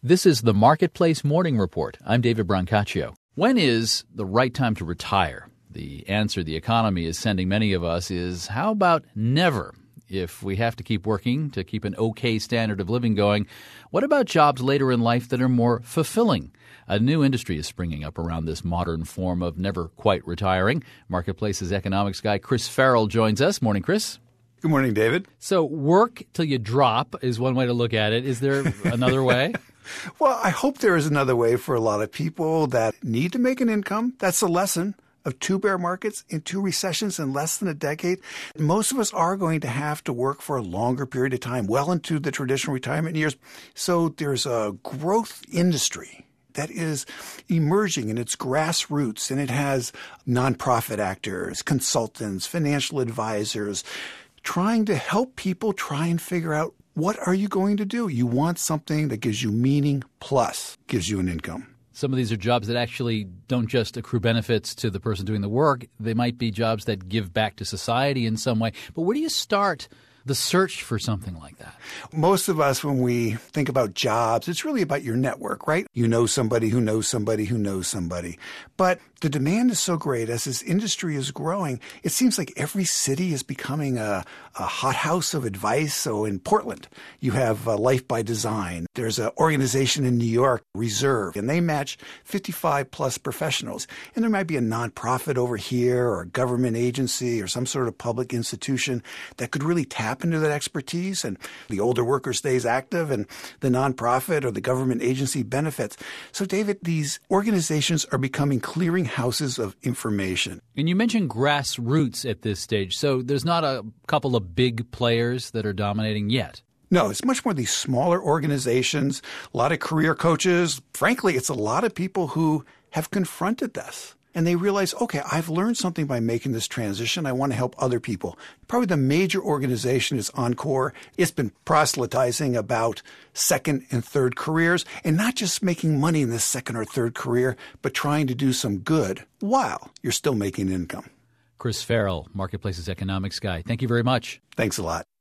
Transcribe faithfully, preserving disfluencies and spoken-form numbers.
This is the Marketplace Morning Report. I'm David Brancaccio. When is the right time to retire? The answer the economy is sending many of us is, how about never? If we have to keep working to keep an okay standard of living going, what about jobs later in life that are more fulfilling? A new industry is springing up around this modern form of never quite retiring. Marketplace's economics guy Chris Farrell joins us. Morning, Chris. Good morning, David. So work till you drop is one way to look at it. Is there another way? Well, I hope there is another way for a lot of people that need to make an income. That's the lesson of two bear markets and two recessions in less than a decade. Most of us are going to have to work for a longer period of time, well into the traditional retirement years. So there's a growth industry that is emerging in its grassroots, and it has nonprofit actors, consultants, financial advisors, trying to help people try and figure out, what are you going to do? You want something that gives you meaning plus gives you an income. Some of these are jobs that actually don't just accrue benefits to the person doing the work. They might be jobs that give back to society in some way. But where do you start the search for something like that? Most of us, when we think about jobs, it's really about your network, right? You know somebody who knows somebody who knows somebody. But the demand is so great as this industry is growing. It seems like every city is becoming a, a hothouse of advice. So in Portland, you have uh, Life by Design. There's an organization in New York, Reserve, and they match fifty-five plus professionals. And there might be a nonprofit over here or a government agency or some sort of public institution that could really tap into that expertise, and the older worker stays active and the nonprofit or the government agency benefits. So, David, these organizations are becoming clearing houses of information. And you mentioned grassroots at this stage. So there's not a couple of big players that are dominating yet. No, it's much more these smaller organizations, a lot of career coaches. Frankly, it's a lot of people who have confronted this. And they realize, okay, I've learned something by making this transition. I want to help other people. Probably the major organization is Encore. It's been proselytizing about second and third careers, and not just making money in this second or third career, but trying to do some good while you're still making income. Chris Farrell, Marketplace's economics guy. Thank you very much. Thanks a lot.